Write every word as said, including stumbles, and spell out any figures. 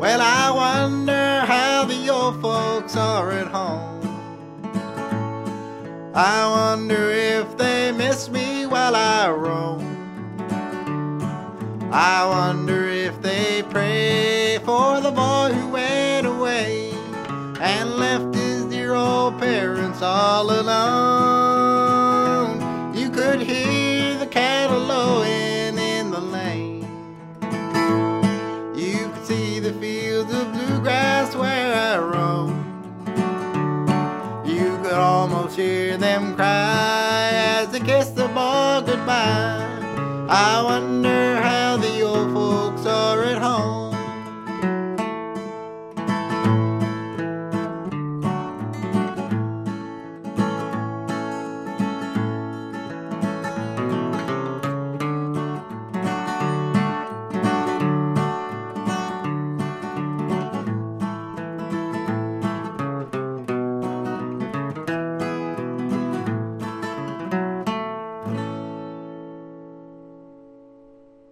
Well, I wonder how the old folks are at home. I wonder if they miss me while I roam. I wonder if they pray for the boy who went away and left his dear old parents all alone. You could hear the cattle lowing in the lane. You could see the fields of bluegrass where I roam. You could almost hear them cry as they kissed the boy goodbye. I wonder